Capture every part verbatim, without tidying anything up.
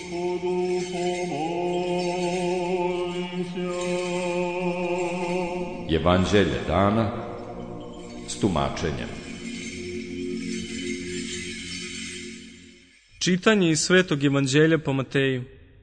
Evanđelje dana s tumačenjem. Čitanje iz Svetog Evanđelja po Mateju.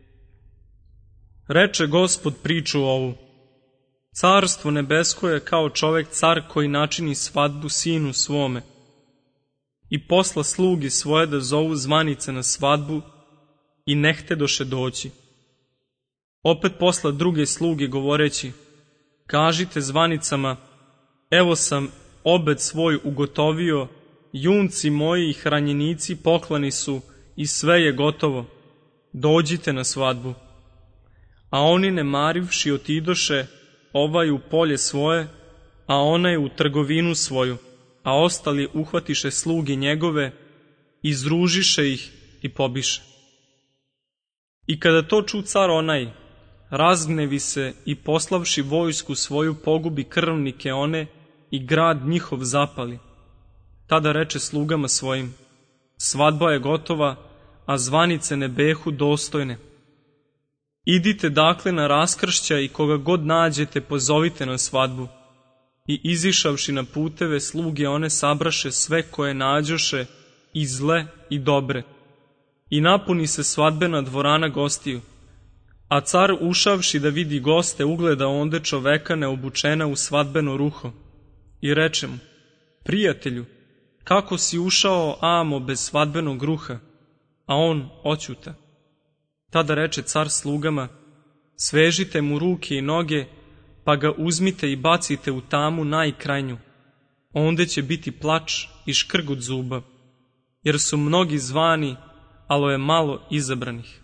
Reče Gospod priču ovu: Carstvo nebesko je kao čovek car koji načini svadbu sinu svome i posla slugi svoje da zovu zvanice na svadbu i ne htedoše doći. Opet posla druge sluge govoreći: Kažite zvanicama, evo sam obed svoj ugotovio, junci moji i hranjenici poklani su i sve je gotovo, dođite na svadbu. A oni ne marivši otidoše, ovaj u polje svoje, a onaj u trgovinu svoju, a ostali uhvatiše sluge njegove, izružiše ih i pobiše. I kada to ču car onaj, razgnevi se i poslavši vojsku svoju pogubi krvnike one i grad njihov zapali. Tada reče slugama svojim: Svadba je gotova, a zvanice ne behu dostojne. Idite dakle na raskršća i koga god nađete pozovite na svadbu. I izišavši na puteve sluge one sabraše sve koje nađoše, i zle i dobre. I napuni se svadbena dvorana gostiju. A car ušavši da vidi goste ugleda onde čoveka neobučena u svadbeno ruho. I reče mu: Prijatelju, kako si ušao amo bez svadbenog ruha? A on oćuta. Tada reče car slugama: Svežite mu ruke i noge, pa ga uzmite i bacite u tamu najkrajnju. Onde će biti plač i škrgut zuba, jer su mnogi zvani, alo je malo izabranih.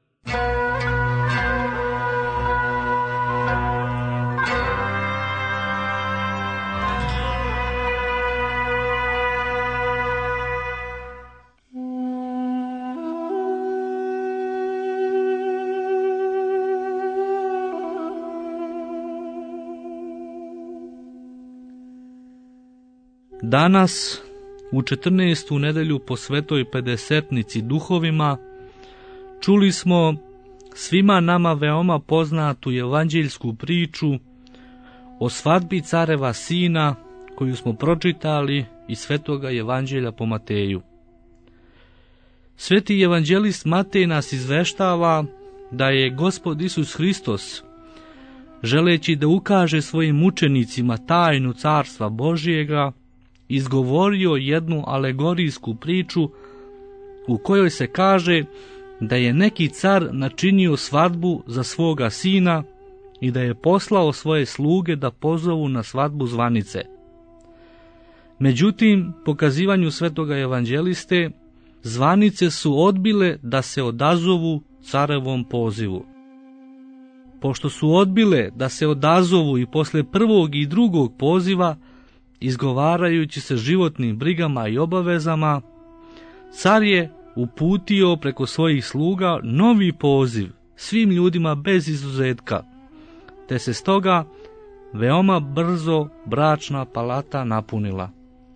Danas, u četrnaestu nedelju po svetoj pedesetnici duhovima, čuli smo svima nama veoma poznatu evanđeljsku priču o svadbi careva sina koju smo pročitali iz Svetoga Evanđelja po Mateju. Sveti evanđelist Matej nas izveštava da je Gospod Isus Hristos, želeći da ukaže svojim učenicima tajnu Carstva Božijega, izgovorio jednu alegorijsku priču u kojoj se kaže da je neki car načinio svadbu za svoga sina i da je poslao svoje sluge da pozovu na svadbu zvanice. Međutim, po kazivanju svetoga evanđeliste, zvanice su odbile da se odazovu carevom pozivu. Pošto su odbile da se odazovu i posle prvog i drugog poziva, izgovarajući se životnim brigama i obavezama, car je uputio preko svojih sluga novi poziv svim ljudima bez izuzetka, te se stoga veoma brzo bračna palata napunila.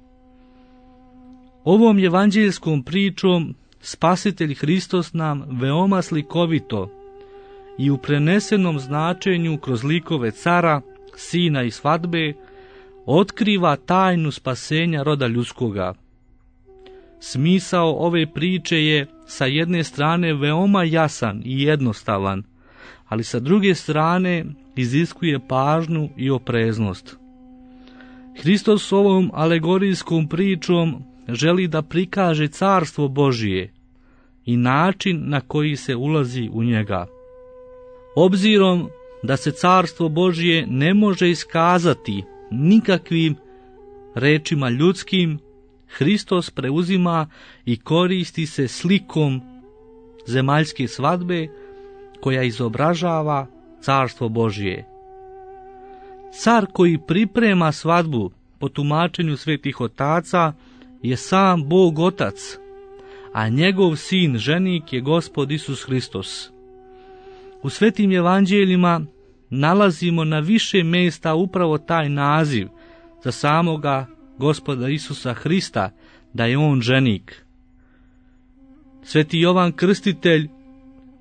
Ovom evanđeljskom pričom Spasitelj Hristos nam veoma slikovito i u prenesenom značenju kroz likove cara, sina i svadbe otkriva tajnu spasenja roda ljudskoga. Smisao ove priče je sa jedne strane veoma jasan i jednostavan, ali sa druge strane iziskuje pažnju i opreznost. Hristos ovom alegorijskom pričom želi da prikaže carstvo Božije i način na koji se ulazi u njega. Obzirom da se carstvo Božije ne može iskazati nikakvim rečima ljudskim, Hristos preuzima i koristi se slikom zemaljske svadbe koja izobražava carstvo Božije. Car koji priprema svadbu po tumačenju svetih otaca je sam Bog Otac, a njegov sin ženik je Gospod Isus Hristos. U svetim evanđeljima nalazimo na više mjesta upravo taj naziv za samoga Gospoda Isusa Hrista, da je on ženik. Sveti Jovan Krstitelj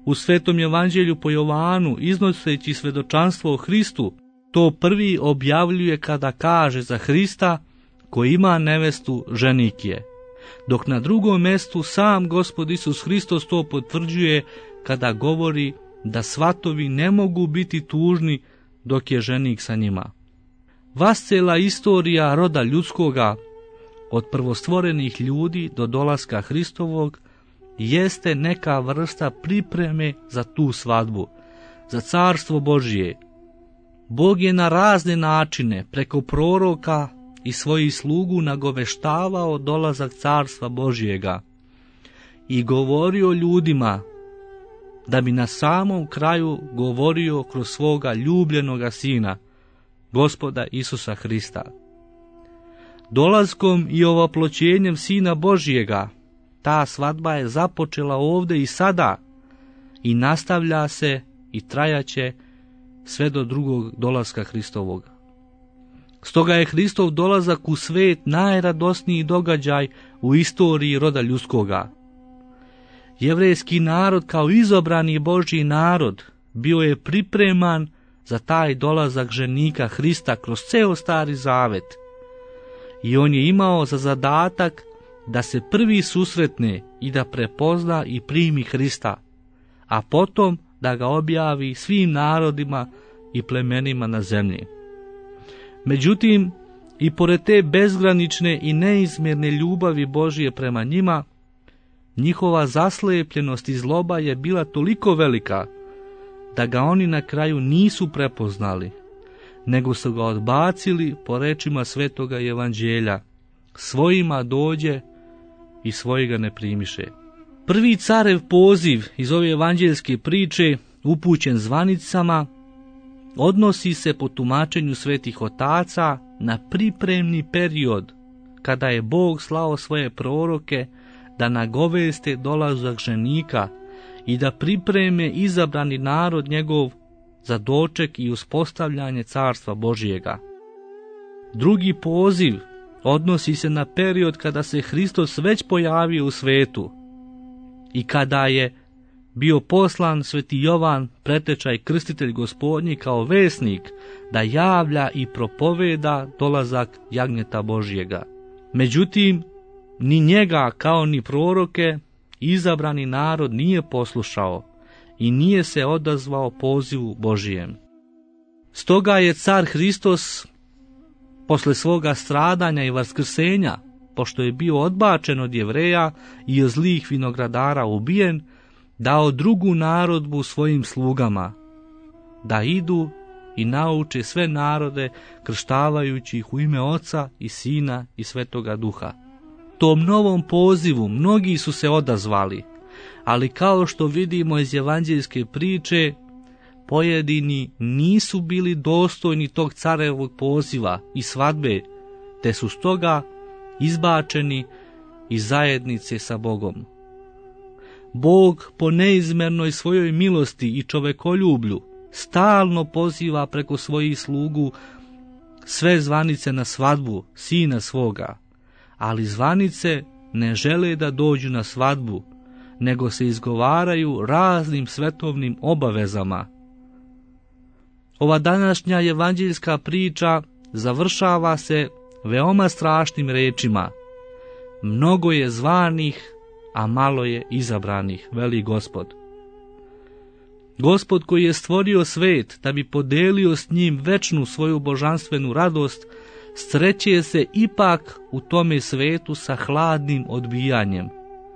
u Svetom evanđelju po Jovanu, iznoseći svedočanstvo o Hristu, to prvi objavljuje kada kaže za Hrista koji ima nevestu, ženik je. Dok na drugom mjestu sam Gospod Isus Hristos to potvrđuje kada govori da svatovi ne mogu biti tužni dok je ženik sa njima. Vascela istorija roda ljudskoga, od prvostvorenih ljudi do dolaska Hristovog, jeste neka vrsta pripreme za tu svadbu, za carstvo Božije. Bog je na razne načine, preko proroka i svojih slugu, nagoveštavao dolazak carstva Božjega i govorio ljudima da bi na samom kraju govorio kroz svoga ljubljenoga Sina, Gospoda Isusa Hrista. Dolaskom i ovoploćenjem Sina Božjega, ta svadba je započela ovdje i sada i nastavlja se i trajaće sve do drugog dolaska Hristovog. Stoga je Hristov dolazak u svet najradosniji događaj u istoriji roda ljudskoga. Jevrejski narod kao izabrani Božji narod bio je pripreman za taj dolazak ženika Hrista kroz ceo Stari Zavet. I on je imao za zadatak da se prvi susretne i da prepozna i primi Hrista, a potom da ga objavi svim narodima i plemenima na zemlji. Međutim, i pored te bezgranične i neizmjerne ljubavi Božije prema njima, njihova zaslepljenost i zloba je bila toliko velika da ga oni na kraju nisu prepoznali, nego su ga odbacili po rečima Svetoga Evanđelja: svojima dođe i svoji ga ne primiše. Prvi carev poziv iz ove evanđeljske priče, upućen zvanicama, odnosi se po tumačenju svetih otaca na pripremni period kada je Bog slao svoje proroke da nagoveste dolazak ženika i da pripreme izabrani narod njegov za doček i uspostavljanje carstva Božjega. Drugi poziv odnosi se na period kada se Hristos već pojavio u svetu i kada je bio poslan sveti Jovan, pretečaj krstitelj Gospodnji, kao vesnik da javlja i propoveda dolazak jagnjeta Božjega. Međutim, ni njega kao ni proroke izabrani narod nije poslušao i nije se odazvao pozivu Božijem. Stoga je car Hristos posle svoga stradanja i vaskrsenja, pošto je bio odbačen od Jevreja i od zlih vinogradara ubijen, dao drugu naredbu svojim slugama, da idu i nauče sve narode, krštavajući ih u ime Oca i Sina i Svetoga Duha. Tom novom pozivu mnogi su se odazvali, ali kao što vidimo iz evanđeljske priče, pojedini nisu bili dostojni tog carevog poziva i svadbe, te su stoga izbačeni iz zajednice sa Bogom. Bog po neizmjernoj svojoj milosti i čovekoljublju stalno poziva preko svojih slugu sve zvanice na svadbu Sina svoga, ali zvanice ne žele da dođu na svadbu, nego se izgovaraju raznim svetovnim obavezama. Ova današnja evanđeljska priča završava se veoma strašnim rečima: mnogo je zvanih, a malo je izabranih, veli Gospod. Gospod koji je stvorio svet da bi podelio s njim večnu svoju božanstvenu radost, sreće se ipak u tome svetu sa hladnim odbijanjem.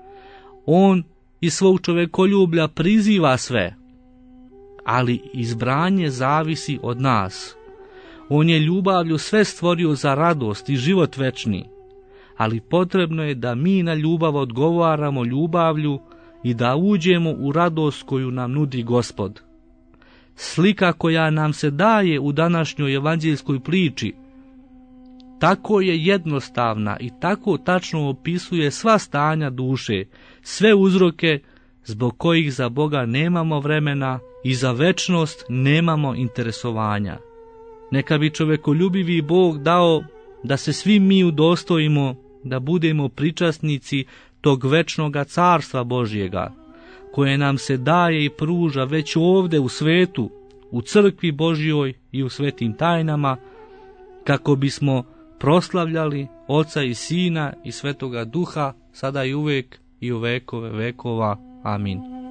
On iz svog čovekoljublja priziva sve, ali izbranje zavisi od nas. On je ljubavlju sve stvorio za radost i život večni, ali potrebno je da mi na ljubav odgovaramo ljubavlju i da uđemo u radost koju nam nudi Gospod. Slika koja nam se daje u današnjoj evanđeljskoj priči tako je jednostavna i tako tačno opisuje sva stanja duše, sve uzroke zbog kojih za Boga nemamo vremena i za večnost nemamo interesovanja. Neka bi čovekoljubivi Bog dao da se svi mi udostojimo da budemo pričasnici tog večnoga carstva Božjega, koje nam se daje i pruža već ovde u svetu, u crkvi Božjoj i u svetim tajnama, kako bismo proslavljali Oca i Sina i Svetoga Duha, sada i uvek i u vekove vekova. Amin.